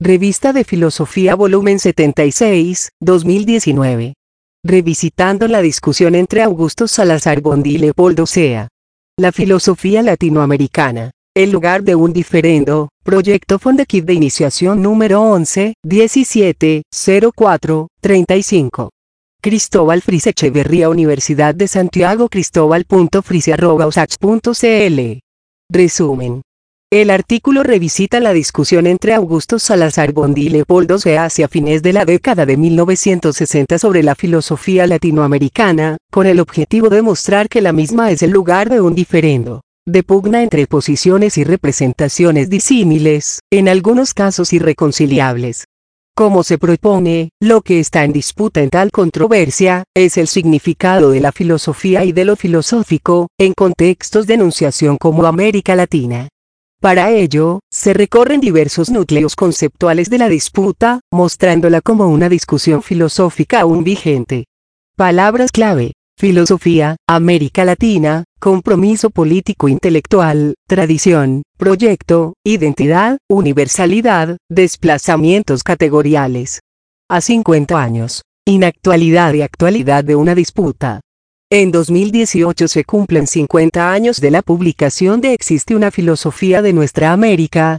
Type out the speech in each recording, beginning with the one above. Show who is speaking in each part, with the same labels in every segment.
Speaker 1: Revista de Filosofía volumen 76, 2019. Revisitando la discusión entre Augusto Salazar Bondy y Leopoldo Sea. La filosofía latinoamericana. El lugar de un diferendo. Proyecto Fondekid de iniciación número 11, 17, 04, 35. Cristóbal Fris Echeverría, Universidad de Santiago. Cristobal.fris@usach.cl. Resumen. El artículo revisita la discusión entre Augusto Salazar Bondy y Leopoldo Sea hacia fines de la década de 1960 sobre la filosofía latinoamericana, con el objetivo de mostrar que la misma es el lugar de un diferendo, de pugna entre posiciones y representaciones disímiles, en algunos casos irreconciliables. Como se propone, lo que está en disputa en tal controversia, es el significado de la filosofía y de lo filosófico, en contextos de enunciación como América Latina. Para ello, se recorren diversos núcleos conceptuales de la disputa, mostrándola como una discusión filosófica aún vigente. Palabras clave: filosofía, América Latina, compromiso político-intelectual, tradición, proyecto, identidad, universalidad, desplazamientos categoriales. A 50 años, inactualidad y actualidad de una disputa. En 2018 se cumplen 50 años de la publicación de Existe una filosofía de nuestra América,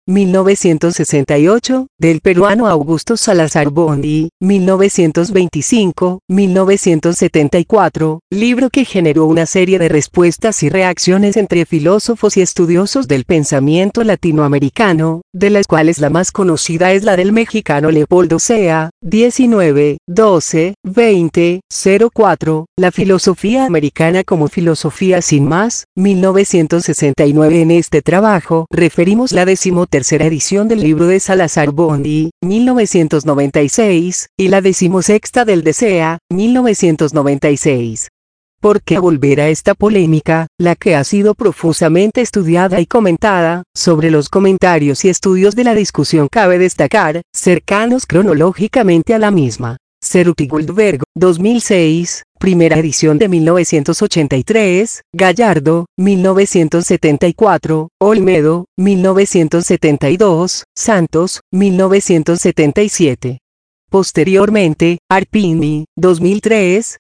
Speaker 1: 1968, del peruano Augusto Salazar Bondy, 1925-1974, libro que generó una serie de respuestas y reacciones entre filósofos y estudiosos del pensamiento latinoamericano, de las cuales la más conocida es la del mexicano Leopoldo Sea, 19-12-20-04, La filosofía americana como filosofía sin más, 1969. En este trabajo referimos la 13ª edición del libro de Salazar Bondy, 1996, y la 16ª del de Sea, 1996. ¿Por qué volver a esta polémica, la que ha sido profusamente estudiada y comentada? Sobre los comentarios y estudios de la discusión cabe destacar, cercanos cronológicamente a la misma: Cerruti Goldberg, 2006, primera edición de 1983, Gallardo, 1974, Olmedo, 1972, Santos, 1977. Posteriormente, Arpini, 2003,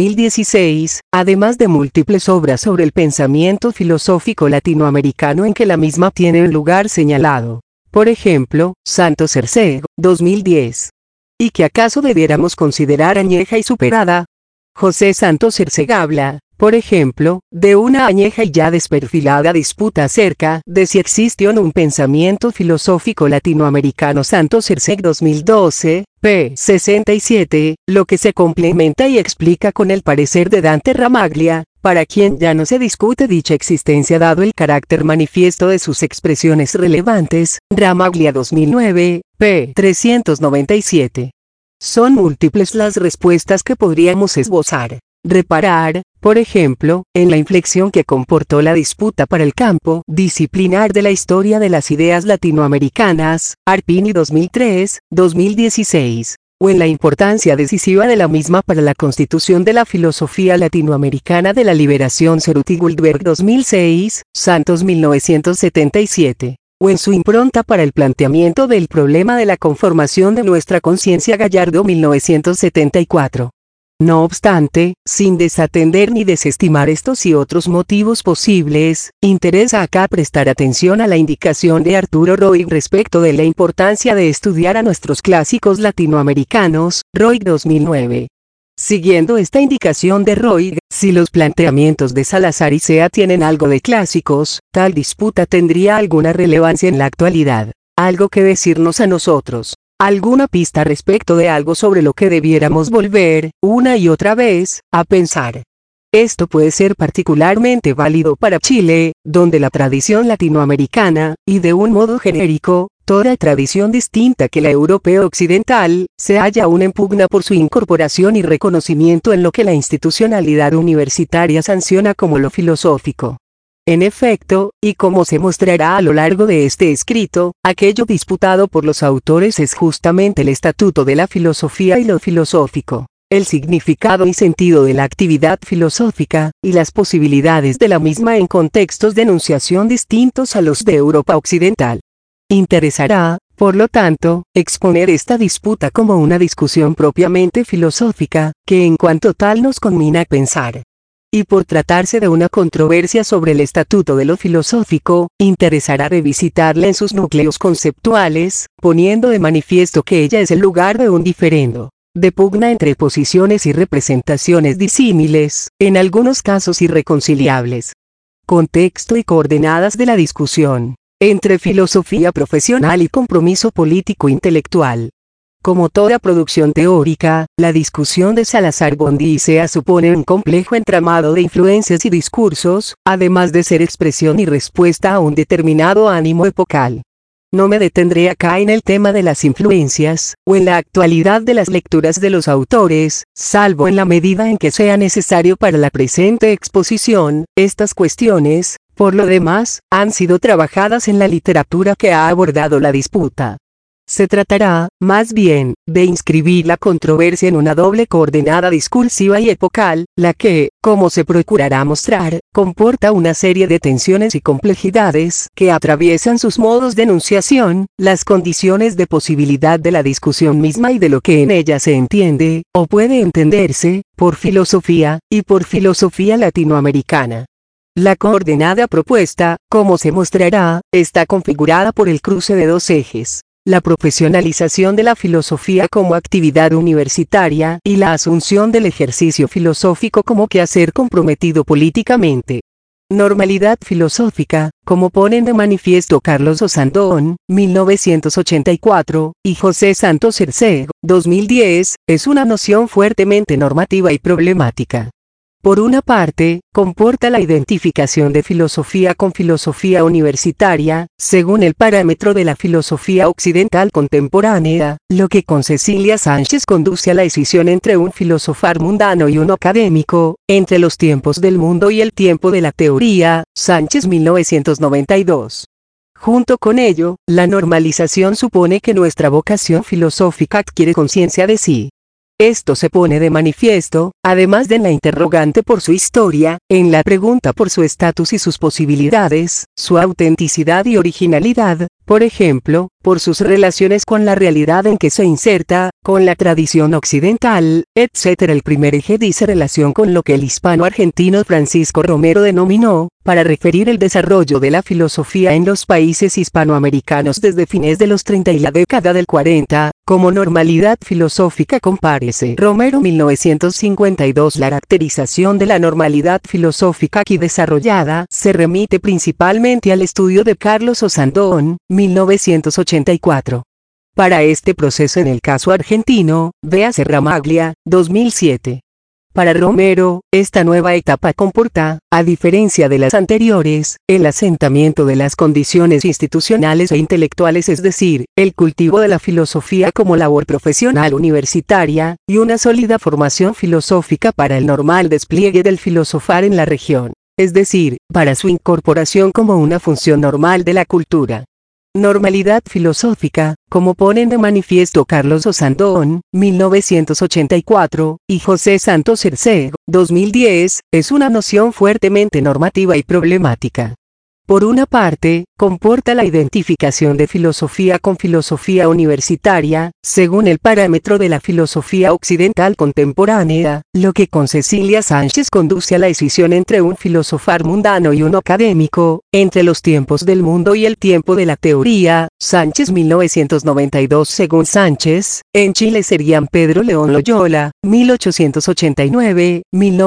Speaker 1: 2016, además de múltiples obras sobre el pensamiento filosófico latinoamericano en que la misma tiene un lugar señalado. Por ejemplo, Santos Erceg, 2010. ¿Y que acaso debiéramos considerar añeja y superada? José Santos Erceg habla, por ejemplo, de una añeja y ya desperfilada disputa acerca de si existe o no un pensamiento filosófico latinoamericano. Santos Erceg, 2012, p. 67, lo que se complementa y explica con el parecer de Dante Ramaglia, para quien ya no se discute dicha existencia dado el carácter manifiesto de sus expresiones relevantes. Ramaglia, 2009, p. 397. Son múltiples las respuestas que podríamos esbozar. Reparar, por ejemplo, en la inflexión que comportó la disputa para el campo disciplinar de la historia de las ideas latinoamericanas, Arpini, 2003, 2016, o en la importancia decisiva de la misma para la constitución de la filosofía latinoamericana de la liberación, Cerruti Goldberg, 2006, Santos, 1977. O en su impronta para el planteamiento del problema de la conformación de nuestra conciencia, Gallardo, 1974. No obstante, sin desatender ni desestimar estos y otros motivos posibles, interesa acá prestar atención a la indicación de Arturo Roig respecto de la importancia de estudiar a nuestros clásicos latinoamericanos, Roig, 2009. Siguiendo esta indicación de Roig, si los planteamientos de Salazar y Sea tienen algo de clásicos, tal disputa tendría alguna relevancia en la actualidad, algo que decirnos a nosotros, alguna pista respecto de algo sobre lo que debiéramos volver, una y otra vez, a pensar. Esto puede ser particularmente válido para Chile, donde la tradición latinoamericana, y de un modo genérico, toda tradición distinta que la europea occidental, se halla aún en pugna por su incorporación y reconocimiento en lo que la institucionalidad universitaria sanciona como lo filosófico. En efecto, y como se mostrará a lo largo de este escrito, aquello disputado por los autores es justamente el estatuto de la filosofía y lo filosófico, el significado y sentido de la actividad filosófica, y las posibilidades de la misma en contextos de enunciación distintos a los de Europa occidental. Interesará, Por lo tanto, exponer esta disputa como una discusión propiamente filosófica, que en cuanto tal nos conmina a pensar. Y por tratarse de una controversia sobre el estatuto de lo filosófico, interesará revisitarla en sus núcleos conceptuales, poniendo de manifiesto que ella es el lugar de un diferendo, de pugna entre posiciones y representaciones disímiles, en algunos casos irreconciliables. Contexto y coordenadas de la discusión, entre filosofía profesional y compromiso político-intelectual. Como toda producción teórica, la discusión de Salazar-Bondicea supone un complejo entramado de influencias y discursos, además de ser expresión y respuesta a un determinado ánimo epocal. No me detendré acá en el tema de las influencias, o en la actualidad de las lecturas de los autores, salvo en la medida en que sea necesario para la presente exposición. Estas cuestiones, por lo demás, han sido trabajadas en la literatura que ha abordado la disputa. Se tratará, más bien, de inscribir la controversia en una doble coordenada discursiva y epocal, la que, como se procurará mostrar, comporta una serie de tensiones y complejidades que atraviesan sus modos de enunciación, las condiciones de posibilidad de la discusión misma y de lo que en ella se entiende, o puede entenderse, por filosofía, y por filosofía latinoamericana. La coordenada propuesta, como se mostrará, está configurada por el cruce de dos ejes: la profesionalización de la filosofía como actividad universitaria y la asunción del ejercicio filosófico como quehacer comprometido políticamente. Normalidad filosófica, como ponen de manifiesto Carlos Osandón, 1984, y José Santos Cercego, 2010, es una noción fuertemente normativa y problemática. Por una parte, comporta la identificación de filosofía con filosofía universitaria, según el parámetro de la filosofía occidental contemporánea, lo que con Cecilia Sánchez conduce a la escisión entre un filosofar mundano y uno académico, entre los tiempos del mundo y el tiempo de la teoría, Sánchez 1992. Junto con ello, la normalización supone que nuestra vocación filosófica adquiere conciencia de sí. Esto se pone de manifiesto, además de en la interrogante por su historia, en la pregunta por su estatus y sus posibilidades, su autenticidad y originalidad, por ejemplo, por sus relaciones con la realidad en que se inserta, con la tradición occidental, etc. El primer eje dice relación con lo que el hispano-argentino Francisco Romero denominó, para referir el desarrollo de la filosofía en los países hispanoamericanos desde fines de los 30 y la década del 40, como normalidad filosófica. Compárese Romero 1952. La caracterización de la normalidad filosófica aquí desarrollada se remite principalmente al estudio de Carlos Osandón, 1984. Para este proceso en el caso argentino, véase Ramaglia, 2007. Para Romero, esta nueva etapa comporta, a diferencia de las anteriores, el asentamiento de las condiciones institucionales e intelectuales, es decir, el cultivo de la filosofía como labor profesional universitaria, y una sólida formación filosófica para el normal despliegue del filosofar en la región, es decir, para su incorporación como una función normal de la cultura. Normalidad filosófica, como ponen de manifiesto Carlos Osandón, 1984, y José Santos Cercego, 2010, es una noción fuertemente normativa y problemática. Por una parte, comporta la identificación de filosofía con filosofía universitaria, según el parámetro de la filosofía occidental contemporánea, lo que con Cecilia Sánchez conduce a la escisión entre un filosofar mundano y uno académico, entre los tiempos del mundo y el tiempo de la teoría. Sánchez 1992. Según Sánchez, en Chile serían Pedro León Loyola, 1889,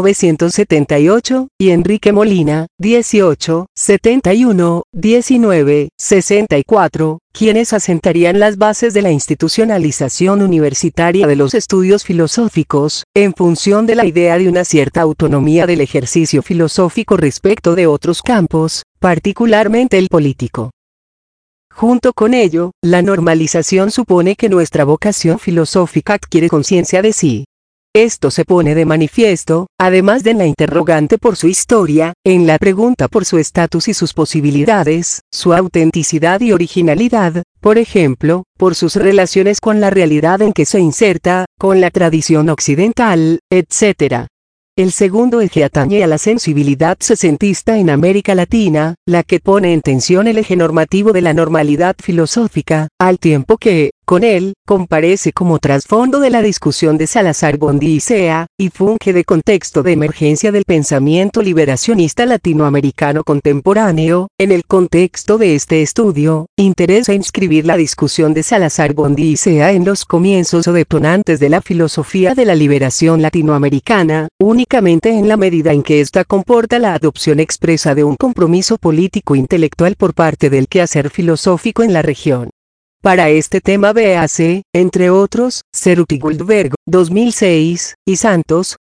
Speaker 1: 1978, y Enrique Molina, 18, 71, 19, 64, quienes asentarían las bases de la institucionalización universitaria de los estudios filosóficos, en función de la idea de una cierta autonomía del ejercicio filosófico respecto de otros campos, particularmente el político. Junto con ello, la normalización supone que nuestra vocación filosófica adquiere conciencia de sí. Esto se pone de manifiesto, además de en la interrogante por su historia, en la pregunta por su estatus y sus posibilidades, su autenticidad y originalidad, por ejemplo, por sus relaciones con la realidad en que se inserta, con la tradición occidental, etc. El segundo eje atañe a la sensibilidad sesentista en América Latina, la que pone en tensión el eje normativo de la normalidad filosófica, al tiempo que, con él, comparece como trasfondo de la discusión de Salazar Bondicea, y funge de contexto de emergencia del pensamiento liberacionista latinoamericano contemporáneo. En el contexto de este estudio, interesa inscribir la discusión de Salazar Bondicea en los comienzos o detonantes de la filosofía de la liberación latinoamericana, únicamente en la medida en que ésta comporta la adopción expresa de un compromiso político-intelectual por parte del quehacer filosófico en la región. Para este tema véase, entre otros, Cerruti Guldberg, 2006, y Santos,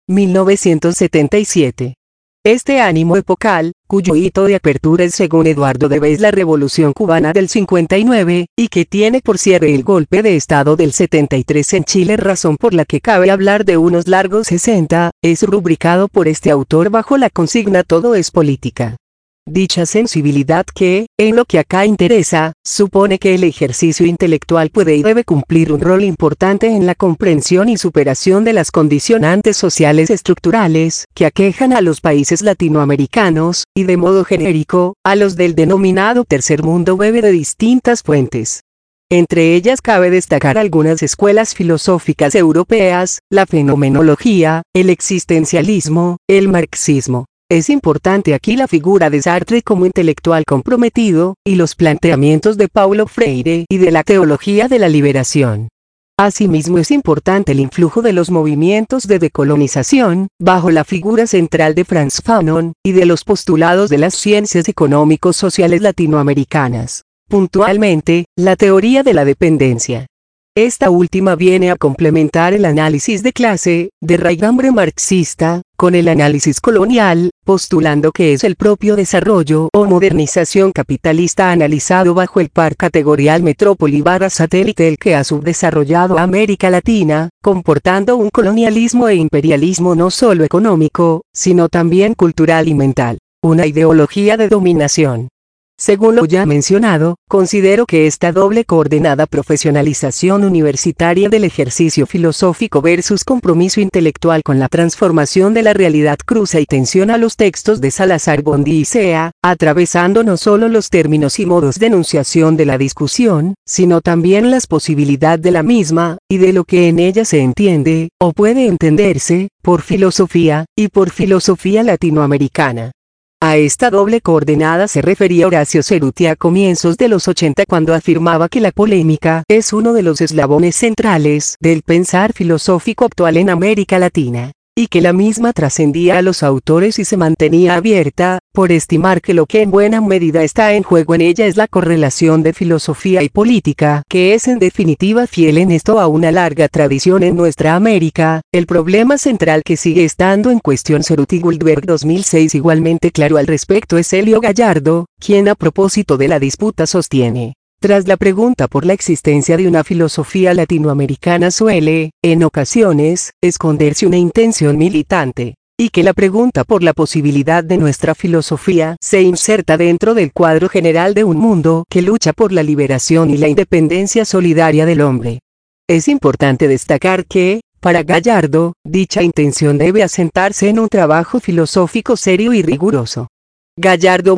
Speaker 1: 1977. Este ánimo epocal, cuyo hito de apertura es según Eduardo Debes la Revolución Cubana del 59, y que tiene por cierre el golpe de Estado del 73 en Chile, razón por la que cabe hablar de unos largos 60, es rubricado por este autor bajo la consigna "todo es política". Dicha sensibilidad que, en lo que acá interesa, supone que el ejercicio intelectual puede y debe cumplir un rol importante en la comprensión y superación de las condicionantes sociales estructurales que aquejan a los países latinoamericanos, y de modo genérico, a los del denominado tercer mundo, bebe de distintas fuentes. Entre ellas cabe destacar algunas escuelas filosóficas europeas, la fenomenología, el existencialismo, el marxismo. Es importante aquí la figura de Sartre como intelectual comprometido, y los planteamientos de Paulo Freire y de la teología de la liberación. Asimismo es importante el influjo de los movimientos de decolonización, bajo la figura central de Frantz Fanon, y de los postulados de las ciencias económico-sociales latinoamericanas. Puntualmente, la teoría de la dependencia. Esta última viene a complementar el análisis de clase, de raigambre marxista, con el análisis colonial, postulando que es el propio desarrollo o modernización capitalista analizado bajo el par categorial metrópoli/satélite el que ha subdesarrollado a América Latina, comportando un colonialismo e imperialismo no solo económico, sino también cultural y mental, una ideología de dominación. Según lo ya mencionado, considero que esta doble coordenada profesionalización universitaria del ejercicio filosófico versus compromiso intelectual con la transformación de la realidad cruza y tensiona los textos de Salazar Bondicea, atravesando no solo los términos y modos de enunciación de la discusión, sino también las posibilidades de la misma, y de lo que en ella se entiende, o puede entenderse, por filosofía, y por filosofía latinoamericana. A esta doble coordenada se refería Horacio Cerruti a comienzos de los 80 cuando afirmaba que la polémica es uno de los eslabones centrales del pensar filosófico actual en América Latina, y que la misma trascendía a los autores y se mantenía abierta, por estimar que lo que en buena medida está en juego en ella es la correlación de filosofía y política, que es en definitiva fiel en esto a una larga tradición en nuestra América. El problema central que sigue estando en cuestión, Cerruti Guldberg 2006 igualmente claro al respecto, es Helio Gallardo, quien a propósito de la disputa sostiene: tras la pregunta por la existencia de una filosofía latinoamericana suele, en ocasiones, esconderse una intención militante, y que la pregunta por la posibilidad de nuestra filosofía se inserta dentro del cuadro general de un mundo que lucha por la liberación y la independencia solidaria del hombre. Es importante destacar que, para Gallardo, dicha intención debe asentarse en un trabajo filosófico serio y riguroso. Gallardo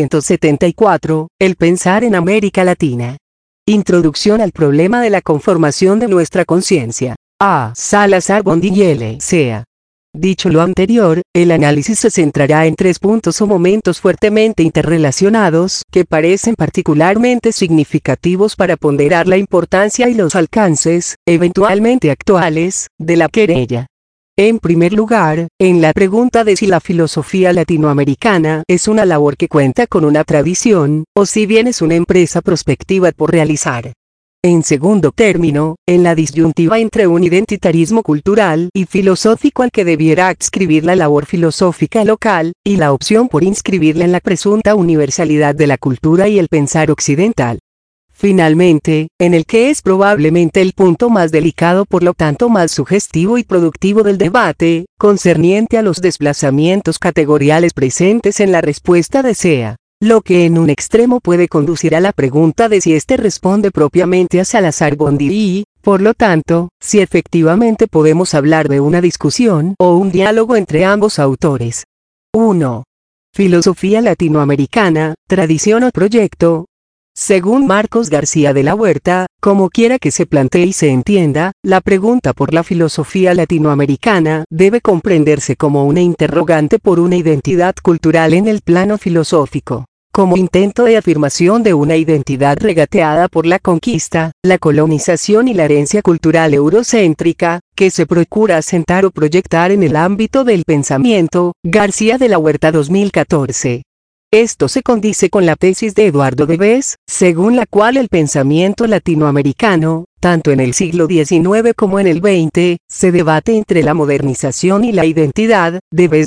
Speaker 1: 1974, El pensar en América Latina. Introducción al problema de la conformación de nuestra conciencia. A. Salazar Bondicea. Dicho lo anterior, el análisis se centrará en tres puntos o momentos fuertemente interrelacionados, que parecen particularmente significativos para ponderar la importancia y los alcances, eventualmente actuales, de la querella. En primer lugar, en la pregunta de si la filosofía latinoamericana es una labor que cuenta con una tradición, o si bien es una empresa prospectiva por realizar. En segundo término, en la disyuntiva entre un identitarismo cultural y filosófico al que debiera adscribir la labor filosófica local, y la opción por inscribirla en la presunta universalidad de la cultura y el pensar occidental. Finalmente, en el que es probablemente el punto más delicado, por lo tanto más sugestivo y productivo del debate, concerniente a los desplazamientos categoriales presentes en la respuesta de Sea, lo que en un extremo puede conducir a la pregunta de si éste responde propiamente a Salazar Bondicea, Por lo tanto, si efectivamente podemos hablar de una discusión o un diálogo entre ambos autores. 1. Filosofía latinoamericana, tradición o proyecto. Según Marcos García de la Huerta, como quiera que se plantee y se entienda, la pregunta por la filosofía latinoamericana debe comprenderse como una interrogante por una identidad cultural en el plano filosófico, como intento de afirmación de una identidad regateada por la conquista, la colonización y la herencia cultural eurocéntrica, que se procura asentar o proyectar en el ámbito del pensamiento. García de la Huerta 2014. Esto se condice con la tesis de Eduardo Debes, según la cual el pensamiento latinoamericano, tanto en el siglo XIX como en el XX, se debate entre la modernización y la identidad. Debes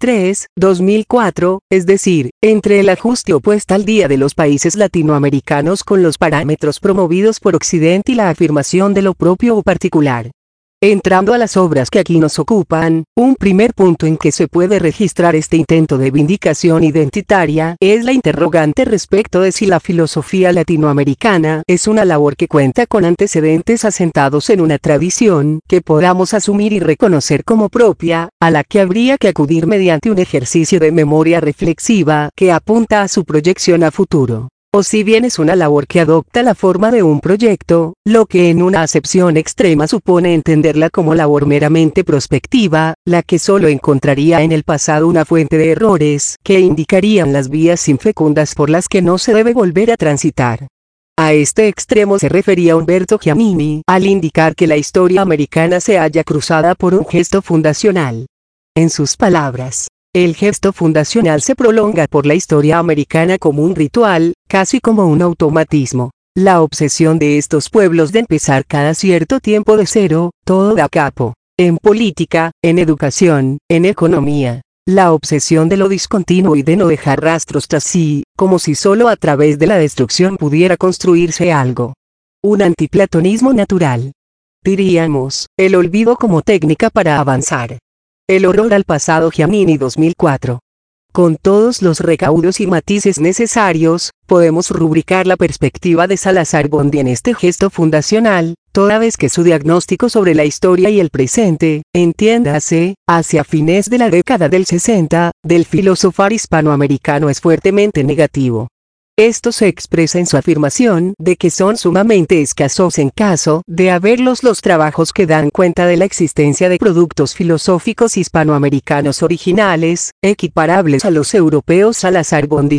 Speaker 1: 2003-2004, es decir, entre el ajuste o puesta al día de los países latinoamericanos con los parámetros promovidos por Occidente y la afirmación de lo propio o particular. Entrando a las obras que aquí nos ocupan, un primer punto en que se puede registrar este intento de vindicación identitaria es la interrogante respecto de si la filosofía latinoamericana es una labor que cuenta con antecedentes asentados en una tradición que podamos asumir y reconocer como propia, a la que habría que acudir mediante un ejercicio de memoria reflexiva que apunta a su proyección a futuro. O si bien es una labor que adopta la forma de un proyecto, lo que en una acepción extrema supone entenderla como labor meramente prospectiva, la que solo encontraría en el pasado una fuente de errores que indicarían las vías infecundas por las que no se debe volver a transitar. A este extremo se refería Umberto Giannini al indicar que la historia americana se halla cruzada por un gesto fundacional. En sus palabras, el gesto fundacional se prolonga por la historia americana como un ritual, casi como un automatismo. La obsesión de estos pueblos de empezar cada cierto tiempo de cero, todo da capo. En política, en educación, en economía. La obsesión de lo discontinuo y de no dejar rastros tras sí, como si solo a través de la destrucción pudiera construirse algo. Un antiplatonismo natural. Diríamos, el olvido como técnica para avanzar. El horror al pasado. Giannini 2004. Con todos los recaudos y matices necesarios, podemos rubricar la perspectiva de Salazar Bondy en este gesto fundacional, toda vez que su diagnóstico sobre la historia y el presente, entiéndase, hacia fines de la década del 60, del filosofar hispanoamericano es fuertemente negativo. Esto se expresa en su afirmación de que son sumamente escasos en caso de haberlos los trabajos que dan cuenta de la existencia de productos filosóficos hispanoamericanos originales, equiparables a los europeos. Salazar Bondy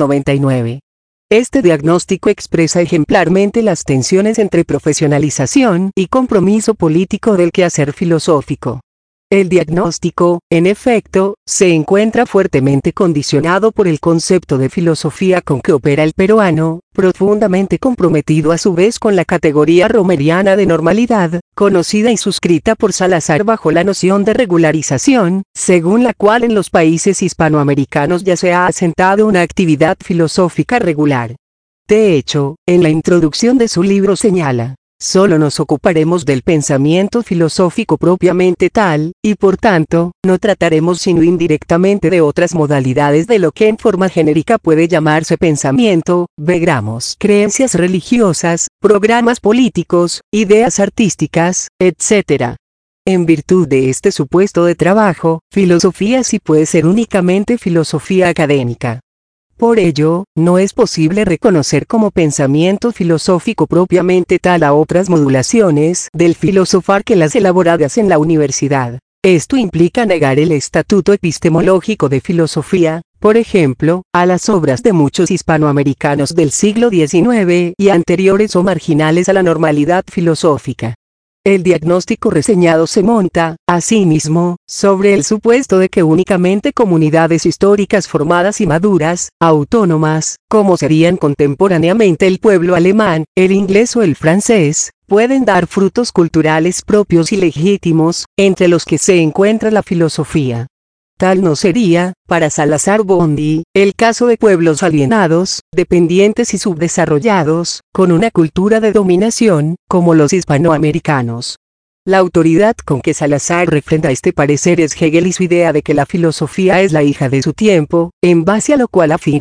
Speaker 1: 199. Este diagnóstico expresa ejemplarmente las tensiones entre profesionalización y compromiso político del quehacer filosófico. El diagnóstico, en efecto, se encuentra fuertemente condicionado por el concepto de filosofía con que opera el peruano, profundamente comprometido a su vez con la categoría romeriana de normalidad, conocida y suscrita por Salazar bajo la noción de regularización, según la cual en los países hispanoamericanos ya se ha asentado una actividad filosófica regular. De hecho, en la introducción de su libro señala: solo nos ocuparemos del pensamiento filosófico propiamente tal, y por tanto, no trataremos sino indirectamente de otras modalidades de lo que en forma genérica puede llamarse pensamiento, vegramos, creencias religiosas, programas políticos, ideas artísticas, etc. En virtud de este supuesto de trabajo, filosofía sí puede ser únicamente filosofía académica. Por ello, no es posible reconocer como pensamiento filosófico propiamente tal a otras modulaciones del filosofar que las elaboradas en la universidad. Esto implica negar el estatuto epistemológico de filosofía, por ejemplo, a las obras de muchos hispanoamericanos del siglo XIX y anteriores o marginales a la normalidad filosófica. El diagnóstico reseñado se monta, asimismo, sobre el supuesto de que únicamente comunidades históricas formadas y maduras, autónomas, como serían contemporáneamente el pueblo alemán, el inglés o el francés, pueden dar frutos culturales propios y legítimos, entre los que se encuentra la filosofía. Tal no sería, para Salazar Bondy, el caso de pueblos alienados, dependientes y subdesarrollados, con una cultura de dominación, como los hispanoamericanos. La autoridad con que Salazar refrenda este parecer es Hegel y su idea de que la filosofía es la hija de su tiempo, en base a lo cual afirma: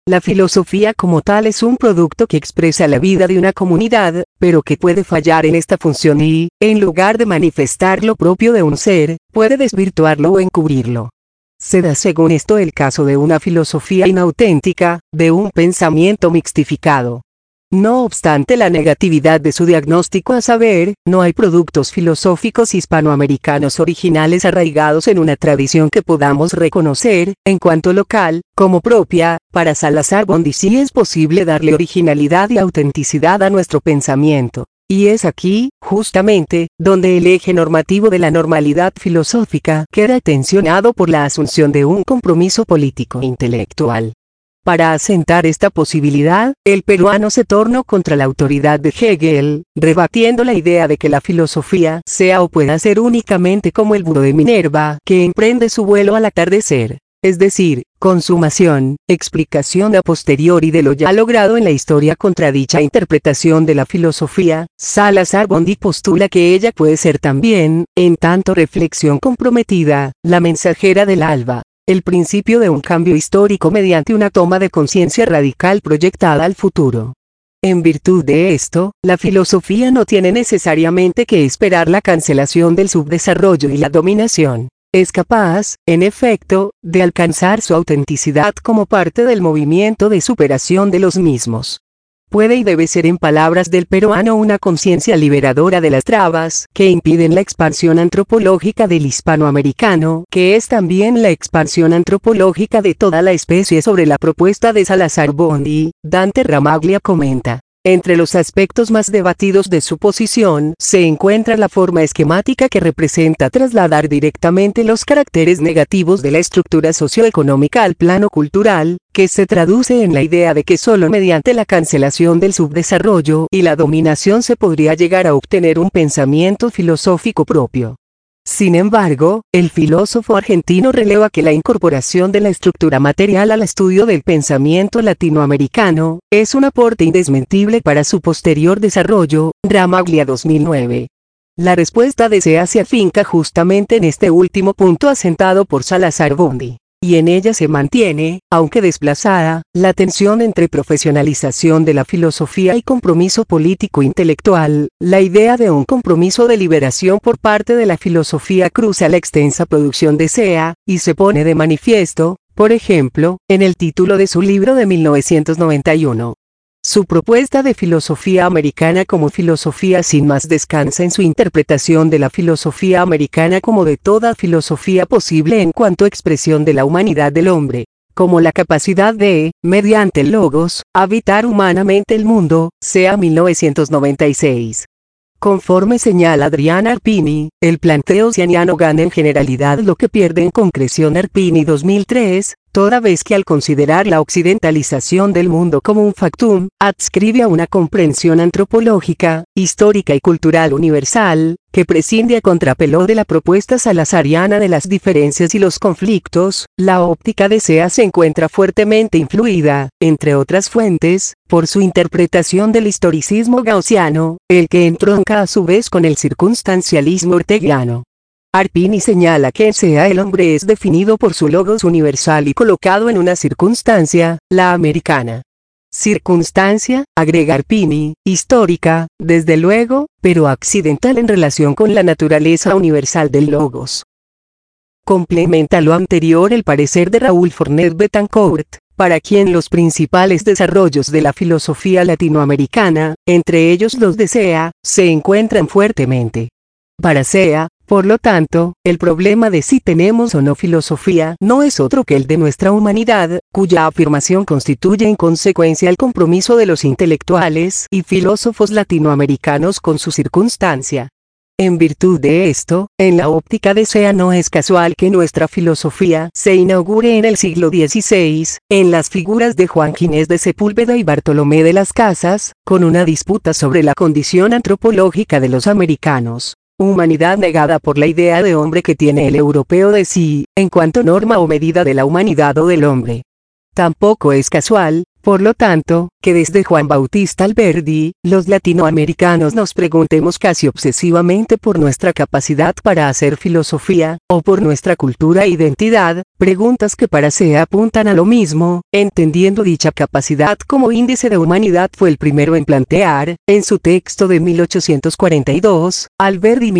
Speaker 1: La filosofía como tal es un producto que expresa la vida de una comunidad, pero que puede fallar en esta función y, en lugar de manifestar lo propio de un ser, puede desvirtuarlo o encubrirlo. Se da según esto el caso de una filosofía inauténtica, de un pensamiento mixtificado. No obstante la negatividad de su diagnóstico, a saber, no hay productos filosóficos hispanoamericanos originales arraigados en una tradición que podamos reconocer, en cuanto local, como propia, para Salazar-Bondi sí es posible darle originalidad y autenticidad a nuestro pensamiento. Y es aquí, justamente, donde el eje normativo de la normalidad filosófica queda tensionado por la asunción de un compromiso político-intelectual. Para asentar esta posibilidad, el peruano se tornó contra la autoridad de Hegel, rebatiendo la idea de que la filosofía sea o pueda ser únicamente como el búho de Minerva, que emprende su vuelo al atardecer, es decir, consumación, explicación a posteriori de lo ya logrado en la historia. Contra dicha interpretación de la filosofía, Salazar-Bondi postula que ella puede ser también, en tanto reflexión comprometida, la mensajera del alba. El principio de un cambio histórico mediante una toma de conciencia radical proyectada al futuro. En virtud de esto, la filosofía no tiene necesariamente que esperar la cancelación del subdesarrollo y la dominación. Es capaz, en efecto, de alcanzar su autenticidad como parte del movimiento de superación de los mismos. Puede y debe ser, en palabras del peruano, una conciencia liberadora de las trabas que impiden la expansión antropológica del hispanoamericano, que es también la expansión antropológica de toda la especie. Sobre la propuesta de Salazar-Bondi, Dante Ramaglia comenta: entre los aspectos más debatidos de su posición se encuentra la forma esquemática que representa trasladar directamente los caracteres negativos de la estructura socioeconómica al plano cultural, que se traduce en la idea de que solo mediante la cancelación del subdesarrollo y la dominación se podría llegar a obtener un pensamiento filosófico propio. Sin embargo, el filósofo argentino releva que la incorporación de la estructura material al estudio del pensamiento latinoamericano es un aporte indesmentible para su posterior desarrollo. Ramaglia 2009. La respuesta de SEA se afinca justamente en este último punto asentado por Salazar-Bondi. Y en ella se mantiene, aunque desplazada, la tensión entre profesionalización de la filosofía y compromiso político-intelectual. La idea de un compromiso de liberación por parte de la filosofía cruza la extensa producción de SEA, y se pone de manifiesto, por ejemplo, en el título de su libro de 1991. Su propuesta de filosofía americana como filosofía sin más descansa en su interpretación de la filosofía americana como de toda filosofía posible en cuanto a expresión de la humanidad del hombre, como la capacidad de, mediante el logos, habitar humanamente el mundo. SEA 1996. Conforme señala Adrián Arpini, el planteo sianiano gana en generalidad lo que pierde en concreción. Arpini 2003, toda vez que al considerar la occidentalización del mundo como un factum, adscribe a una comprensión antropológica, histórica y cultural universal, que prescinde a contrapelo de la propuesta salazariana de las diferencias y los conflictos. La óptica de SEA se encuentra fuertemente influida, entre otras fuentes, por su interpretación del historicismo gaussiano, el que entronca a su vez con el circunstancialismo orteguiano. Arpini señala que en SEA el hombre es definido por su logos universal y colocado en una circunstancia, la americana. Circunstancia, agrega Arpini, histórica, desde luego, pero accidental en relación con la naturaleza universal del logos. Complementa lo anterior el parecer de Raúl Fornet Betancourt, para quien los principales desarrollos de la filosofía latinoamericana, entre ellos los de SEA, se encuentran fuertemente. Para SEA, por lo tanto, el problema de si tenemos o no filosofía no es otro que el de nuestra humanidad, cuya afirmación constituye en consecuencia el compromiso de los intelectuales y filósofos latinoamericanos con su circunstancia. En virtud de esto, en la óptica de SEA no es casual que nuestra filosofía se inaugure en el siglo XVI, en las figuras de Juan Ginés de Sepúlveda y Bartolomé de las Casas, con una disputa sobre la condición antropológica de los americanos. Humanidad negada por la idea de hombre que tiene el europeo de sí, en cuanto norma o medida de la humanidad o del hombre. Tampoco es casual Por lo tanto, que desde Juan Bautista Alberdi, los latinoamericanos nos preguntemos casi obsesivamente por nuestra capacidad para hacer filosofía, o por nuestra cultura e identidad, preguntas que para se apuntan a lo mismo, entendiendo dicha capacidad como índice de humanidad fue el primero en plantear, en su texto de 1842, Alberdi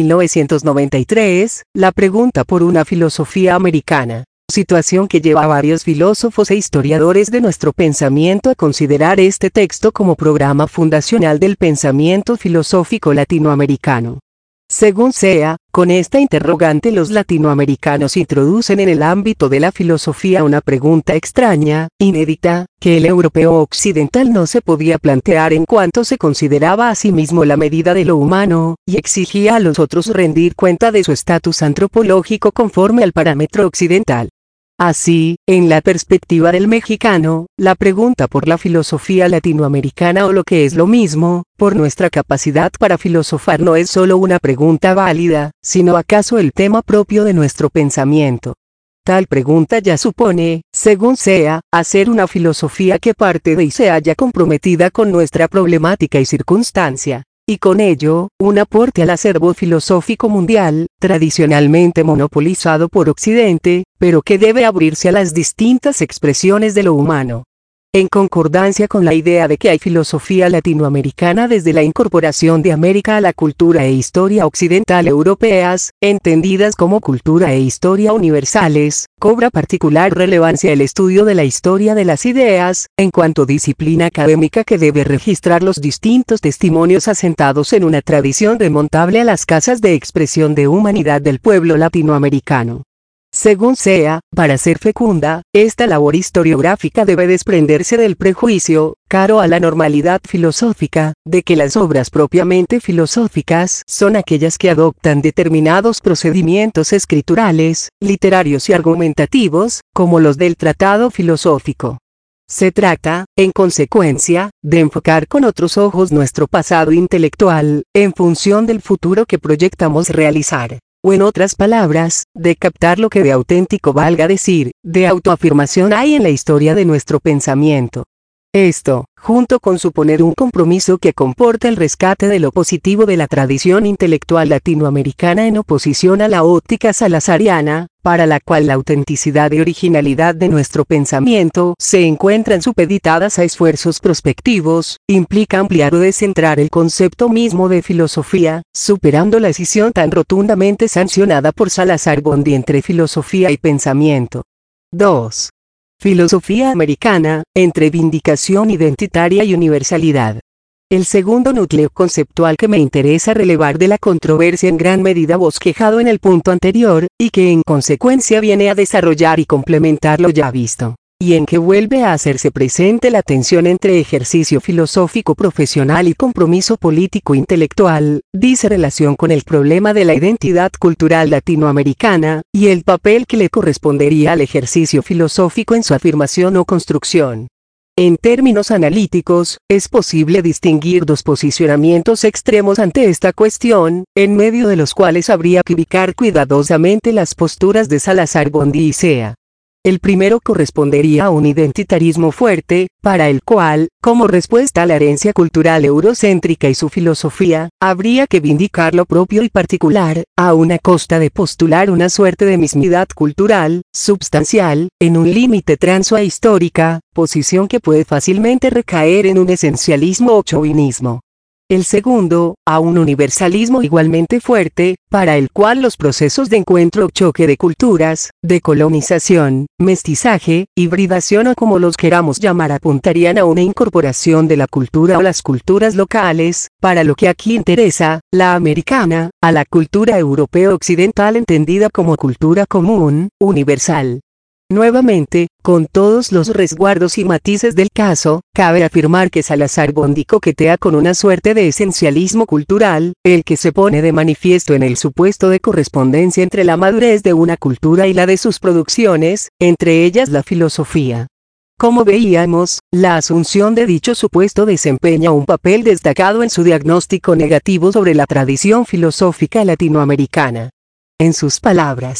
Speaker 1: 1993, la pregunta por una filosofía americana. Situación que lleva a varios filósofos e historiadores de nuestro pensamiento a considerar este texto como programa fundacional del pensamiento filosófico latinoamericano. Según sea, con esta interrogante los latinoamericanos introducen en el ámbito de la filosofía una pregunta extraña, inédita, que el europeo occidental no se podía plantear en cuanto se consideraba a sí mismo la medida de lo humano, y exigía a los otros rendir cuenta de su estatus antropológico conforme al parámetro occidental. Así, en la perspectiva del mexicano, la pregunta por la filosofía latinoamericana o lo que es lo mismo, por nuestra capacidad para filosofar no es solo una pregunta válida, sino acaso el tema propio de nuestro pensamiento. Tal pregunta ya supone, según sea, hacer una filosofía que parte de y se halla comprometida con nuestra problemática y circunstancia. Y con ello, un aporte al acervo filosófico mundial, tradicionalmente monopolizado por Occidente, pero que debe abrirse a las distintas expresiones de lo humano. En concordancia con la idea de que hay filosofía latinoamericana desde la incorporación de América a la cultura e historia occidental europeas, entendidas como cultura e historia universales, cobra particular relevancia el estudio de la historia de las ideas, en cuanto disciplina académica que debe registrar los distintos testimonios asentados en una tradición remontable a las casas de expresión de humanidad del pueblo latinoamericano. Según sea, para ser fecunda, esta labor historiográfica debe desprenderse del prejuicio, caro a la normalidad filosófica, de que las obras propiamente filosóficas son aquellas que adoptan determinados procedimientos escriturales, literarios y argumentativos, como los del tratado filosófico. Se trata, en consecuencia, de enfocar con otros ojos nuestro pasado intelectual, en función del futuro que proyectamos realizar. O en otras palabras, de captar lo que de auténtico, valga decir, de autoafirmación hay en la historia de nuestro pensamiento. Esto, junto con suponer un compromiso que comporta el rescate de lo positivo de la tradición intelectual latinoamericana en oposición a la óptica salazariana, para la cual la autenticidad y originalidad de nuestro pensamiento se encuentran supeditadas a esfuerzos prospectivos, implica ampliar o descentrar el concepto mismo de filosofía, superando la escisión tan rotundamente sancionada por Salazar Bondy entre filosofía y pensamiento. 2. Filosofía americana, entre vindicación identitaria y universalidad. El segundo núcleo conceptual que me interesa relevar de la controversia en gran medida bosquejado en el punto anterior, y que en consecuencia viene a desarrollar y complementar lo ya visto, y en que vuelve a hacerse presente la tensión entre ejercicio filosófico profesional y compromiso político intelectual, dice relación con el problema de la identidad cultural latinoamericana, y el papel que le correspondería al ejercicio filosófico en su afirmación o construcción. En términos analíticos, es posible distinguir dos posicionamientos extremos ante esta cuestión, en medio de los cuales habría que ubicar cuidadosamente las posturas de Salazar Bondy y Sea. El primero correspondería a un identitarismo fuerte, para el cual, como respuesta a la herencia cultural eurocéntrica y su filosofía, habría que vindicar lo propio y particular, a una costa de postular una suerte de mismidad cultural, substancial, en un límite transua histórica, posición que puede fácilmente recaer en un esencialismo o chauvinismo. El segundo, a un universalismo igualmente fuerte, para el cual los procesos de encuentro o choque de culturas, de colonización, mestizaje, hibridación o como los queramos llamar apuntarían a una incorporación de la cultura o las culturas locales, para lo que aquí interesa, la americana, a la cultura europea occidental entendida como cultura común, universal. Nuevamente, con todos los resguardos y matices del caso, cabe afirmar que Salazar Bondy coquetea con una suerte de esencialismo cultural, el que se pone de manifiesto en el supuesto de correspondencia entre la madurez de una cultura y la de sus producciones, entre ellas la filosofía. Como veíamos, la asunción de dicho supuesto desempeña un papel destacado en su diagnóstico negativo sobre la tradición filosófica latinoamericana. En sus palabras,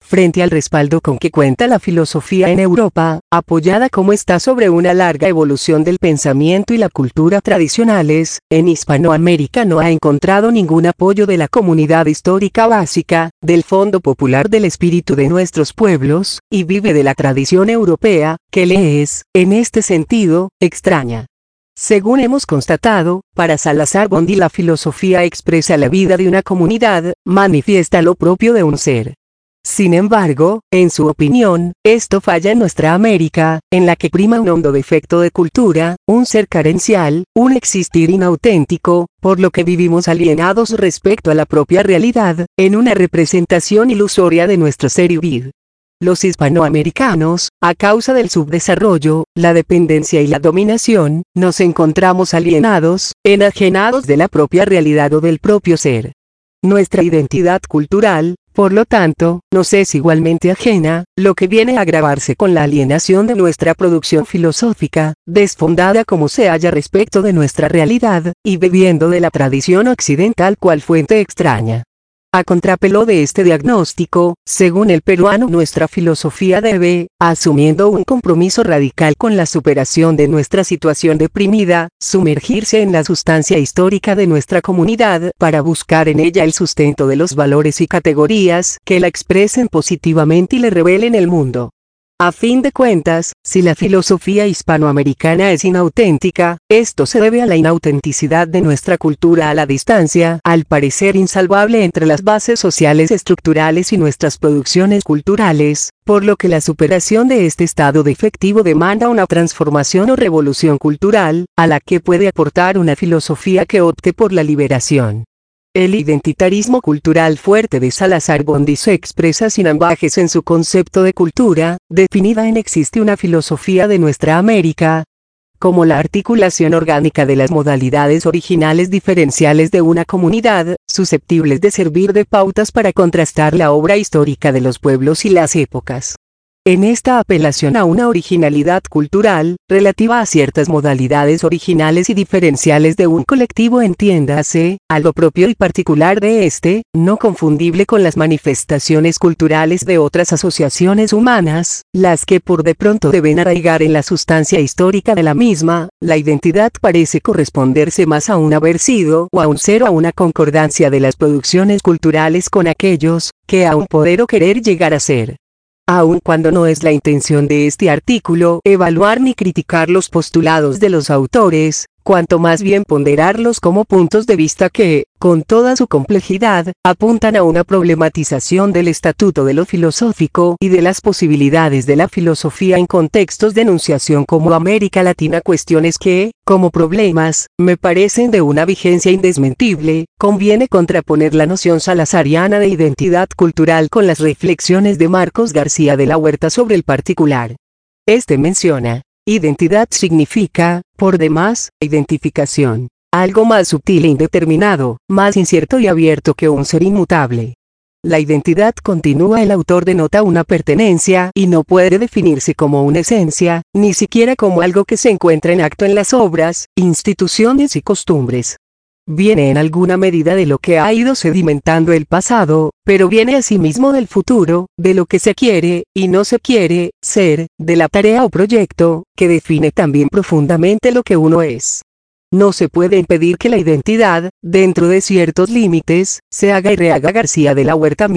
Speaker 1: frente al respaldo con que cuenta la filosofía en Europa, apoyada como está sobre una larga evolución del pensamiento y la cultura tradicionales, en Hispanoamérica no ha encontrado ningún apoyo de la comunidad histórica básica, del fondo popular del espíritu de nuestros pueblos, y vive de la tradición europea, que le es, en este sentido, extraña. Según hemos constatado, para Salazar Bondy la filosofía expresa la vida de una comunidad, manifiesta lo propio de un ser. Sin embargo, en su opinión, esto falla en nuestra América, en la que prima un hondo defecto de cultura, un ser carencial, un existir inauténtico, por lo que vivimos alienados respecto a la propia realidad, en una representación ilusoria de nuestro ser y vida. Los hispanoamericanos, a causa del subdesarrollo, la dependencia y la dominación, nos encontramos alienados, enajenados de la propia realidad o del propio ser. Nuestra identidad cultural, por lo tanto, nos es igualmente ajena, lo que viene a agravarse con la alienación de nuestra producción filosófica, desfondada como se halla respecto de nuestra realidad, y bebiendo de la tradición occidental cual fuente extraña. A contrapelo de este diagnóstico, según el peruano, nuestra filosofía debe, asumiendo un compromiso radical con la superación de nuestra situación deprimida, sumergirse en la sustancia histórica de nuestra comunidad para buscar en ella el sustento de los valores y categorías que la expresen positivamente y le revelen el mundo. A fin de cuentas, si la filosofía hispanoamericana es inauténtica, esto se debe a la inautenticidad de nuestra cultura a la distancia, al parecer insalvable entre las bases sociales estructurales y nuestras producciones culturales, por lo que la superación de este estado defectivo demanda una transformación o revolución cultural, a la que puede aportar una filosofía que opte por la liberación. El identitarismo cultural fuerte de Salazar Bondy se expresa sin ambajes en su concepto de cultura, definida en existe una filosofía de nuestra América, como la articulación orgánica de las modalidades originales diferenciales de una comunidad, susceptibles de servir de pautas para contrastar la obra histórica de los pueblos y las épocas. En esta apelación a una originalidad cultural, relativa a ciertas modalidades originales y diferenciales de un colectivo, entiéndase, a lo propio y particular de este, no confundible con las manifestaciones culturales de otras asociaciones humanas, las que por de pronto deben arraigar en la sustancia histórica de la misma, la identidad parece corresponderse más a un haber sido o a un ser o a una concordancia de las producciones culturales con aquellos, que a un poder o querer llegar a ser. Aun cuando no es la intención de este artículo evaluar ni criticar los postulados de los autores, cuanto más bien ponderarlos como puntos de vista que, con toda su complejidad, apuntan a una problematización del estatuto de lo filosófico y de las posibilidades de la filosofía en contextos de enunciación como América Latina, cuestiones que, como problemas, me parecen de una vigencia indesmentible. Conviene contraponer la noción salazariana de identidad cultural con las reflexiones de Marcos García de la Huerta sobre el particular. Este menciona: identidad significa, por demás, identificación, algo más sutil e indeterminado, más incierto y abierto que un ser inmutable. La identidad, continúa el autor, denota una pertenencia y no puede definirse como una esencia, ni siquiera como algo que se encuentra en acto en las obras, instituciones y costumbres. Viene en alguna medida de lo que ha ido sedimentando el pasado, pero viene asimismo del futuro, de lo que se quiere, y no se quiere, ser, de la tarea o proyecto, que define también profundamente lo que uno es. No se puede impedir que la identidad, dentro de ciertos límites, se haga y rehaga. García de la Huerta,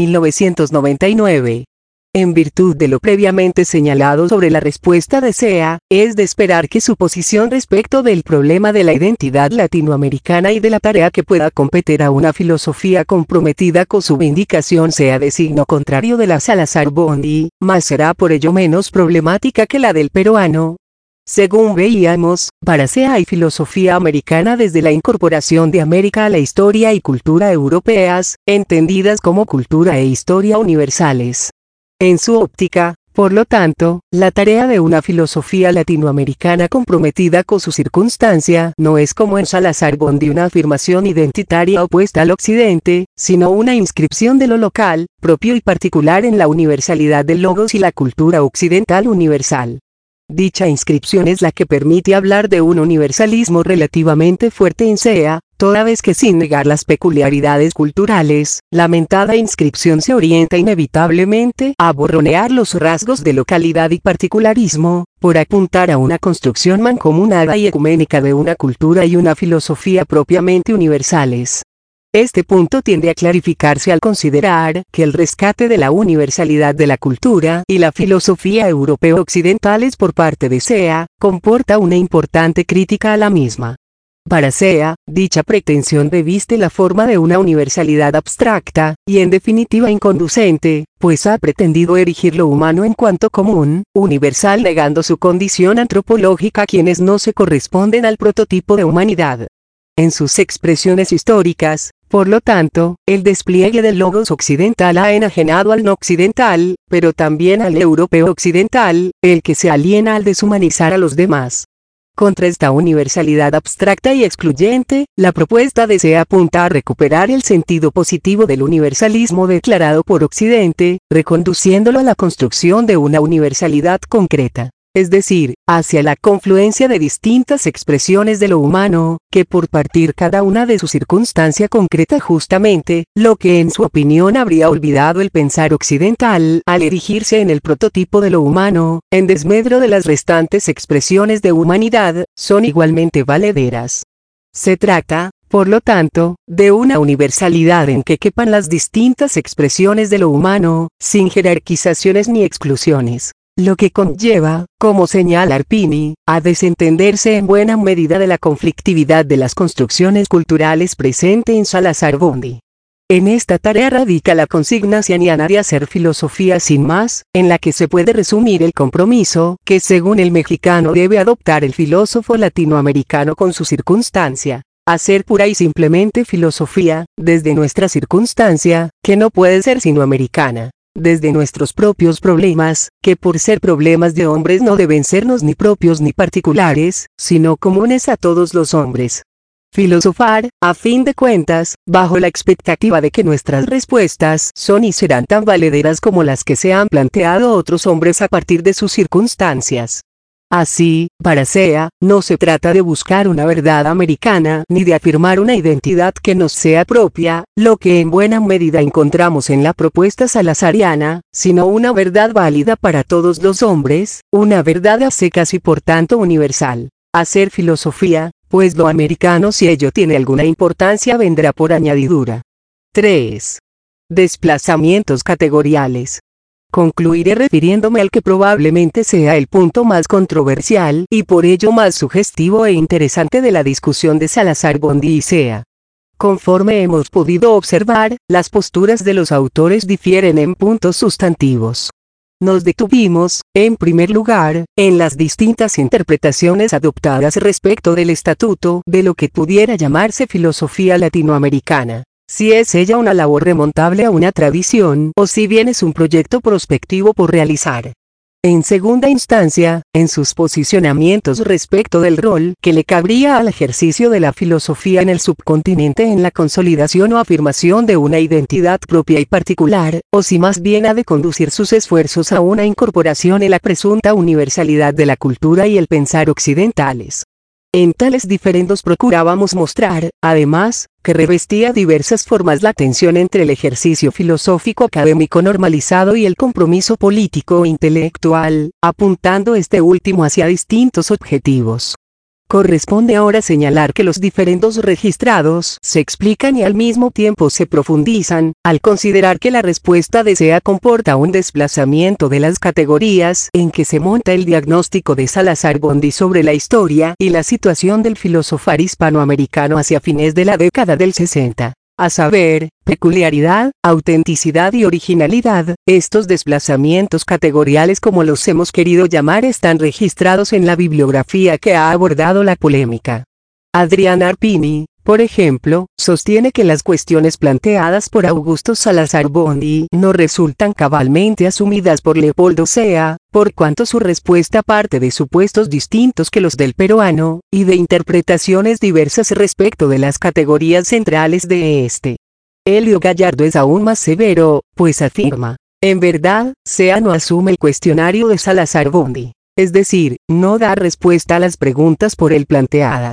Speaker 1: 1999. En virtud de lo previamente señalado sobre la respuesta de SEA, es de esperar que su posición respecto del problema de la identidad latinoamericana y de la tarea que pueda competir a una filosofía comprometida con su vindicación sea de signo contrario de la Salazar Bondy, mas será por ello menos problemática que la del peruano. Según veíamos, para SEA hay filosofía americana desde la incorporación de América a la historia y cultura europeas, entendidas como cultura e historia universales. En su óptica, por lo tanto, la tarea de una filosofía latinoamericana comprometida con su circunstancia no es, como en Salazar Bondy, una afirmación identitaria opuesta al occidente, sino una inscripción de lo local, propio y particular en la universalidad del logos y la cultura occidental universal. Dicha inscripción es la que permite hablar de un universalismo relativamente fuerte en SEA, toda vez que sin negar las peculiaridades culturales, la mentada inscripción se orienta inevitablemente a borronear los rasgos de localidad y particularismo, por apuntar a una construcción mancomunada y ecuménica de una cultura y una filosofía propiamente universales. Este punto tiende a clarificarse al considerar que el rescate de la universalidad de la cultura y la filosofía europeo-occidentales por parte de SEA, comporta una importante crítica a la misma. Para SEA, dicha pretensión reviste la forma de una universalidad abstracta, y en definitiva inconducente, pues ha pretendido erigir lo humano en cuanto común, universal negando su condición antropológica a quienes no se corresponden al prototipo de humanidad. En sus expresiones históricas, por lo tanto, el despliegue del logos occidental ha enajenado al no occidental, pero también al europeo occidental, el que se aliena al deshumanizar a los demás. Contra esta universalidad abstracta y excluyente, la propuesta desea apuntar a recuperar el sentido positivo del universalismo declarado por Occidente, reconduciéndolo a la construcción de una universalidad concreta. Es decir, hacia la confluencia de distintas expresiones de lo humano, que por partir cada una de su circunstancia concreta justamente, lo que en su opinión habría olvidado el pensar occidental, al erigirse en el prototipo de lo humano, en desmedro de las restantes expresiones de humanidad, son igualmente valederas. Se trata, por lo tanto, de una universalidad en que quepan las distintas expresiones de lo humano, sin jerarquizaciones ni exclusiones. Lo que conlleva, como señala Arpini, a desentenderse en buena medida de la conflictividad de las construcciones culturales presente en Salazar-Bondi. En esta tarea radica la consigna sianiana de hacer filosofía sin más, en la que se puede resumir el compromiso que según el mexicano debe adoptar el filósofo latinoamericano con su circunstancia. Hacer pura y simplemente filosofía, desde nuestra circunstancia, que no puede ser sino americana. Desde nuestros propios problemas, que por ser problemas de hombres no deben sernos ni propios ni particulares, sino comunes a todos los hombres. Filosofar, a fin de cuentas, bajo la expectativa de que nuestras respuestas son y serán tan valederas como las que se han planteado otros hombres a partir de sus circunstancias. Así, para SEA, no se trata de buscar una verdad americana ni de afirmar una identidad que nos sea propia, lo que en buena medida encontramos en la propuesta salazariana, sino una verdad válida para todos los hombres, una verdad a secas y por tanto universal. Hacer filosofía, pues lo americano si ello tiene alguna importancia vendrá por añadidura. 3. Desplazamientos categoriales. Concluiré refiriéndome al que probablemente sea el punto más controversial y por ello más sugestivo e interesante de la discusión de Salazar-Bondi y SEA. Conforme hemos podido observar, las posturas de los autores difieren en puntos sustantivos. Nos detuvimos, en primer lugar, en las distintas interpretaciones adoptadas respecto del estatuto de lo que pudiera llamarse filosofía latinoamericana. Si es ella una labor remontable a una tradición o si bien es un proyecto prospectivo por realizar. En segunda instancia, en sus posicionamientos respecto del rol que le cabría al ejercicio de la filosofía en el subcontinente en la consolidación o afirmación de una identidad propia y particular, o si más bien ha de conducir sus esfuerzos a una incorporación en la presunta universalidad de la cultura y el pensar occidentales. En tales diferendos procurábamos mostrar, además, que revestía diversas formas la tensión entre el ejercicio filosófico académico normalizado y el compromiso político e intelectual, apuntando este último hacia distintos objetivos. Corresponde ahora señalar que los diferendos registrados se explican y al mismo tiempo se profundizan, al considerar que la respuesta de SEA comporta un desplazamiento de las categorías en que se monta el diagnóstico de Salazar-Bondi sobre la historia y la situación del filosofar hispanoamericano hacia fines de la década del 60. A saber, peculiaridad, autenticidad y originalidad. Estos desplazamientos categoriales, como los hemos querido llamar, están registrados en la bibliografía que ha abordado la polémica. Adrián Arpini, por ejemplo, sostiene que las cuestiones planteadas por Augusto Salazar-Bondi no resultan cabalmente asumidas por Leopoldo SEA, por cuanto su respuesta parte de supuestos distintos que los del peruano, y de interpretaciones diversas respecto de las categorías centrales de este. Helio Gallardo es aún más severo, pues afirma, en verdad, SEA no asume el cuestionario de Salazar-Bondi, es decir, no da respuesta a las preguntas por él planteadas.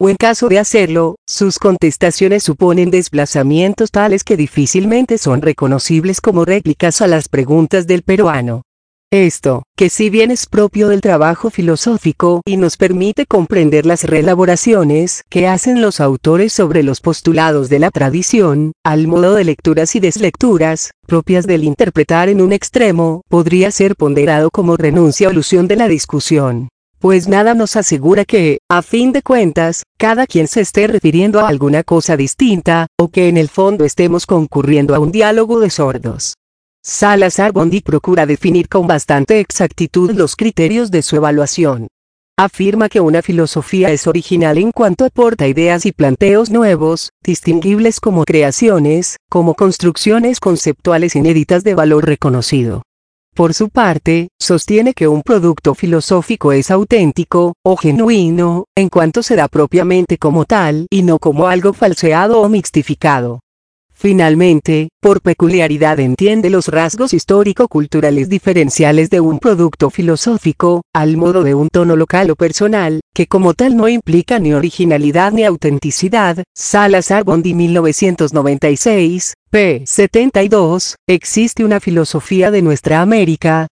Speaker 1: o en caso de hacerlo, sus contestaciones suponen desplazamientos tales que difícilmente son reconocibles como réplicas a las preguntas del peruano. Esto, que si bien es propio del trabajo filosófico y nos permite comprender las reelaboraciones que hacen los autores sobre los postulados de la tradición, al modo de lecturas y deslecturas, propias del interpretar en un extremo, podría ser ponderado como renuncia o ilusión de la discusión. Pues nada nos asegura que, a fin de cuentas, cada quien se esté refiriendo a alguna cosa distinta, o que en el fondo estemos concurriendo a un diálogo de sordos. Salazar-Bondi procura definir con bastante exactitud los criterios de su evaluación. Afirma que una filosofía es original en cuanto aporta ideas y planteos nuevos, distinguibles como creaciones, como construcciones conceptuales inéditas de valor reconocido. Por su parte, sostiene que un producto filosófico es auténtico, o genuino, en cuanto se da propiamente como tal y no como algo falseado o mixtificado. Finalmente, por peculiaridad entiende los rasgos histórico-culturales diferenciales de un producto filosófico, al modo de un tono local o personal, que como tal no implica ni originalidad ni autenticidad. Salazar-Bondi 1996, p. 72, existe una filosofía de nuestra América.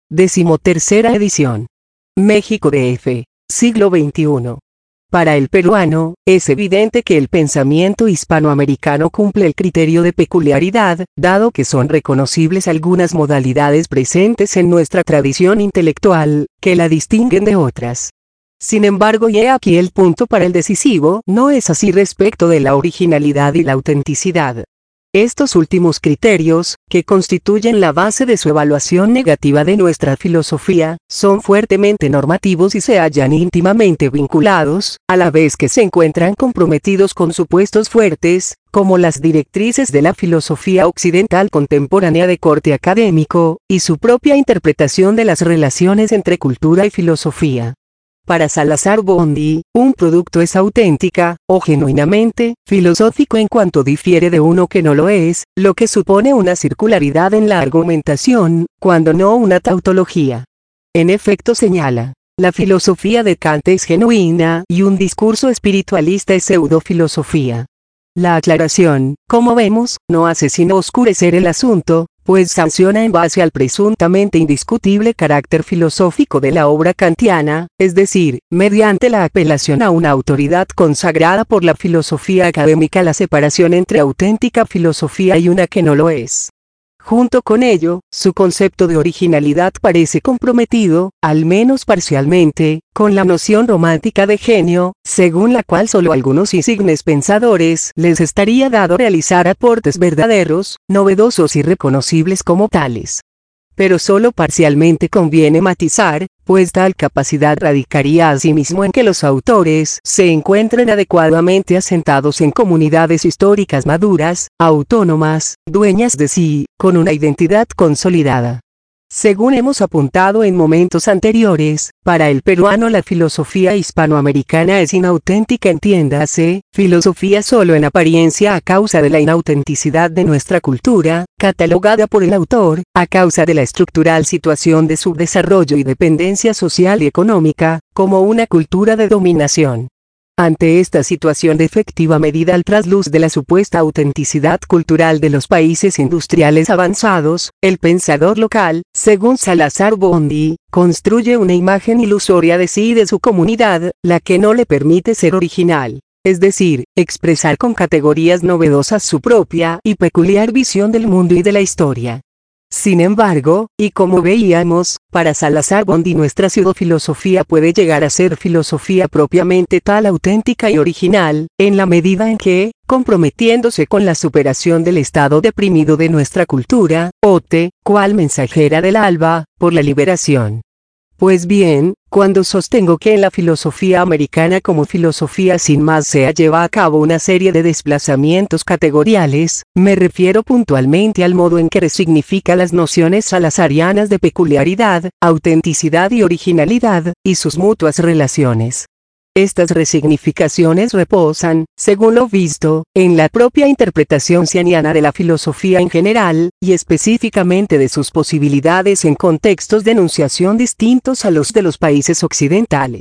Speaker 1: 13ª edición. México DF. Siglo XXI. Para el peruano, es evidente que el pensamiento hispanoamericano cumple el criterio de peculiaridad, dado que son reconocibles algunas modalidades presentes en nuestra tradición intelectual, que la distinguen de otras. Sin embargo, y he aquí el punto para el decisivo, no es así respecto de la originalidad y la autenticidad. Estos últimos criterios, que constituyen la base de su evaluación negativa de nuestra filosofía, son fuertemente normativos y se hallan íntimamente vinculados, a la vez que se encuentran comprometidos con supuestos fuertes, como las directrices de la filosofía occidental contemporánea de corte académico, y su propia interpretación de las relaciones entre cultura y filosofía. Para Salazar-Bondi, un producto es auténtica, o genuinamente, filosófico en cuanto difiere de uno que no lo es, lo que supone una circularidad en la argumentación, cuando no una tautología. En efecto señala, la filosofía de Kant es genuina y un discurso espiritualista es pseudofilosofía. La aclaración, como vemos, no hace sino oscurecer el asunto, pues sanciona en base al presuntamente indiscutible carácter filosófico de la obra kantiana, es decir, mediante la apelación a una autoridad consagrada por la filosofía académica, la separación entre auténtica filosofía y una que no lo es. Junto con ello, su concepto de originalidad parece comprometido, al menos parcialmente, con la noción romántica de genio, según la cual solo a algunos insignes pensadores les estaría dado realizar aportes verdaderos, novedosos y reconocibles como tales. Pero solo parcialmente conviene matizar, pues tal capacidad radicaría asimismo en que los autores se encuentren adecuadamente asentados en comunidades históricas maduras, autónomas, dueñas de sí, con una identidad consolidada. Según hemos apuntado en momentos anteriores, para el peruano la filosofía hispanoamericana es inauténtica, entiéndase, filosofía solo en apariencia a causa de la inautenticidad de nuestra cultura, catalogada por el autor, a causa de la estructural situación de subdesarrollo y dependencia social y económica, como una cultura de dominación. Ante esta situación de efectiva medida al trasluz de la supuesta autenticidad cultural de los países industriales avanzados, el pensador local, según Salazar-Bondi, construye una imagen ilusoria de sí y de su comunidad, la que no le permite ser original, es decir, expresar con categorías novedosas su propia y peculiar visión del mundo y de la historia. Sin embargo, y como veíamos, para Salazar-Bondi nuestra pseudofilosofía puede llegar a ser filosofía propiamente tal, auténtica y original, en la medida en que, comprometiéndose con la superación del estado deprimido de nuestra cultura, opte, cual mensajera del alba, por la liberación. Pues bien, cuando sostengo que en la filosofía americana como filosofía sin más se lleva a cabo una serie de desplazamientos categoriales, me refiero puntualmente al modo en que resignifica las nociones salazarianas de peculiaridad, autenticidad y originalidad, y sus mutuas relaciones. Estas resignificaciones reposan, según lo visto, en la propia interpretación cianiana de la filosofía en general, y específicamente de sus posibilidades en contextos de enunciación distintos a los de los países occidentales.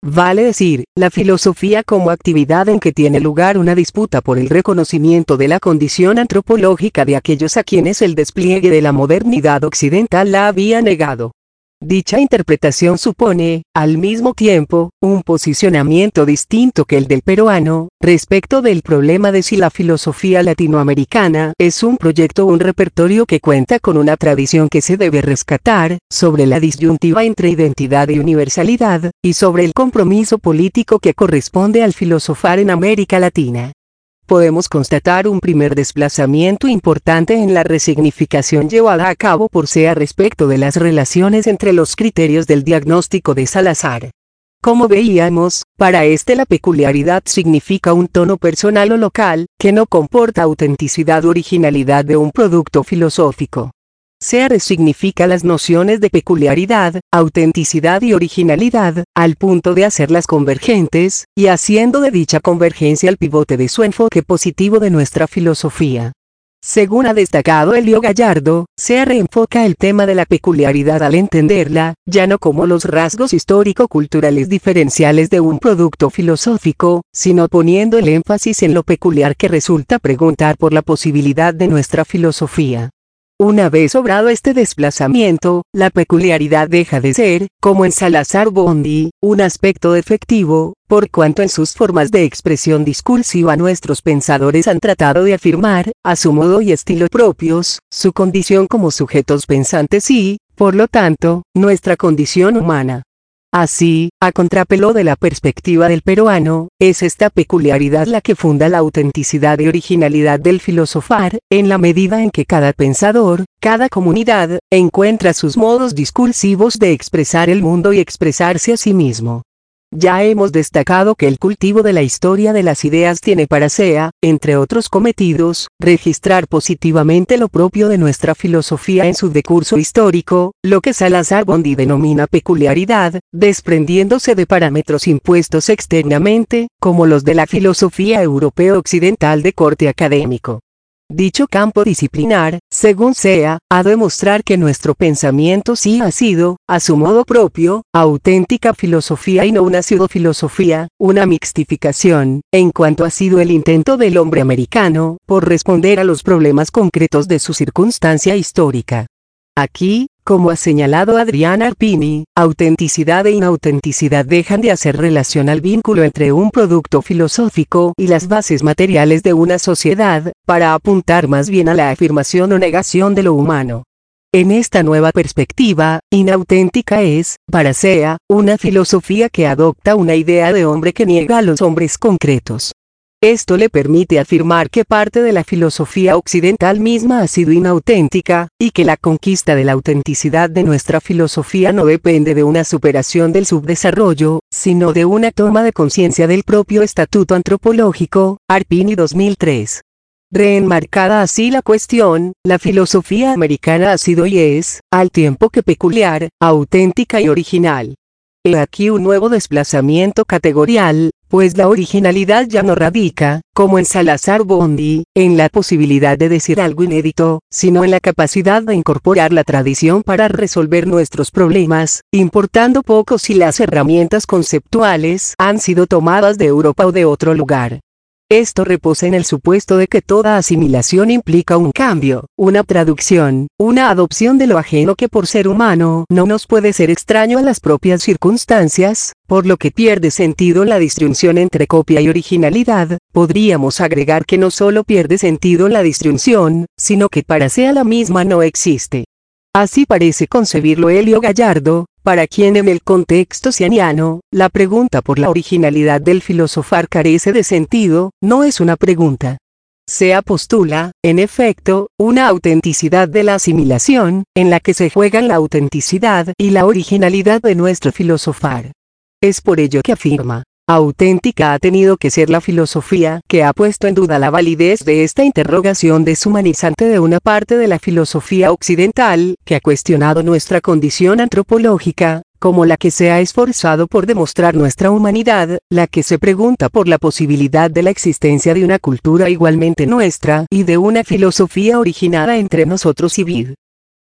Speaker 1: Vale decir, la filosofía como actividad en que tiene lugar una disputa por el reconocimiento de la condición antropológica de aquellos a quienes el despliegue de la modernidad occidental la había negado. Dicha interpretación supone, al mismo tiempo, un posicionamiento distinto que el del peruano, respecto del problema de si la filosofía latinoamericana es un proyecto o un repertorio que cuenta con una tradición que se debe rescatar, sobre la disyuntiva entre identidad y universalidad, y sobre el compromiso político que corresponde al filosofar en América Latina. Podemos constatar un primer desplazamiento importante en la resignificación llevada a cabo por Sea respecto de las relaciones entre los criterios del diagnóstico de Salazar. Como veíamos, para este la peculiaridad significa un tono personal o local, que no comporta autenticidad o originalidad de un producto filosófico. Sea resignifica las nociones de peculiaridad, autenticidad y originalidad, al punto de hacerlas convergentes, y haciendo de dicha convergencia el pivote de su enfoque positivo de nuestra filosofía. Según ha destacado Elio Gallardo, Sea reenfoca el tema de la peculiaridad al entenderla, ya no como los rasgos histórico-culturales diferenciales de un producto filosófico, sino poniendo el énfasis en lo peculiar que resulta preguntar por la posibilidad de nuestra filosofía. Una vez obrado este desplazamiento, la peculiaridad deja de ser, como en Salazar Bondi, un aspecto defectivo, por cuanto en sus formas de expresión discursiva nuestros pensadores han tratado de afirmar, a su modo y estilo propios, su condición como sujetos pensantes y, por lo tanto, nuestra condición humana. Así, a contrapelo de la perspectiva del peruano, es esta peculiaridad la que funda la autenticidad y originalidad del filosofar, en la medida en que cada pensador, cada comunidad, encuentra sus modos discursivos de expresar el mundo y expresarse a sí mismo. Ya hemos destacado que el cultivo de la historia de las ideas tiene para Sea, entre otros cometidos, registrar positivamente lo propio de nuestra filosofía en su decurso histórico, lo que Salazar Bondi denomina peculiaridad, desprendiéndose de parámetros impuestos externamente, como los de la filosofía europeo-occidental de corte académico. Dicho campo disciplinar, según Sea, ha de mostrar que nuestro pensamiento sí ha sido, a su modo propio, auténtica filosofía y no una pseudofilosofía, una mixtificación, en cuanto ha sido el intento del hombre americano, por responder a los problemas concretos de su circunstancia histórica. Aquí, como ha señalado Adrián Arpini, autenticidad e inautenticidad dejan de hacer relación al vínculo entre un producto filosófico y las bases materiales de una sociedad, para apuntar más bien a la afirmación o negación de lo humano. En esta nueva perspectiva, inauténtica es, para Sea, una filosofía que adopta una idea de hombre que niega a los hombres concretos. Esto le permite afirmar que parte de la filosofía occidental misma ha sido inauténtica, y que la conquista de la autenticidad de nuestra filosofía no depende de una superación del subdesarrollo, sino de una toma de conciencia del propio estatuto antropológico, Arpini 2003. Reenmarcada así la cuestión, la filosofía americana ha sido y es, al tiempo que peculiar, auténtica y original. He aquí un nuevo desplazamiento categorial, pues la originalidad ya no radica, como en Salazar Bondi, en la posibilidad de decir algo inédito, sino en la capacidad de incorporar la tradición para resolver nuestros problemas, importando poco si las herramientas conceptuales han sido tomadas de Europa o de otro lugar. Esto reposa en el supuesto de que toda asimilación implica un cambio, una traducción, una adopción de lo ajeno que por ser humano no nos puede ser extraño a las propias circunstancias, por lo que pierde sentido la distinción entre copia y originalidad. Podríamos agregar que no solo pierde sentido la distinción, sino que para Sea la misma no existe. Así parece concebirlo Elio Gallardo, para quien en el contexto seaniano, la pregunta por la originalidad del filosofar carece de sentido, no es una pregunta. Sea postula, en efecto, una autenticidad de la asimilación, en la que se juegan la autenticidad y la originalidad de nuestro filosofar. Es por ello que afirma: auténtica ha tenido que ser la filosofía que ha puesto en duda la validez de esta interrogación deshumanizante de una parte de la filosofía occidental, que ha cuestionado nuestra condición antropológica, como la que se ha esforzado por demostrar nuestra humanidad, la que se pregunta por la posibilidad de la existencia de una cultura igualmente nuestra, y de una filosofía originada entre nosotros y vid.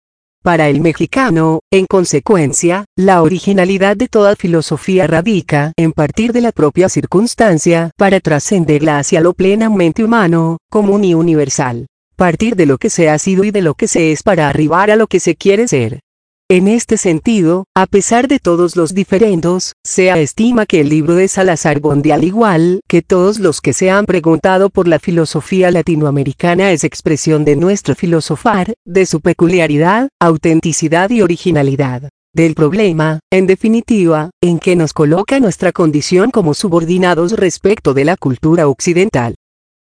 Speaker 1: Para el mexicano, en consecuencia, la originalidad de toda filosofía radica en partir de la propia circunstancia para trascenderla hacia lo plenamente humano, común y universal. Partir de lo que se ha sido y de lo que se es para arribar a lo que se quiere ser. En este sentido, a pesar de todos los diferendos, se estima que el libro de Salazar Bondy, al igual que todos los que se han preguntado por la filosofía latinoamericana, es expresión de nuestro filosofar, de su peculiaridad, autenticidad y originalidad. Del problema, en definitiva, en que nos coloca nuestra condición como subordinados respecto de la cultura occidental.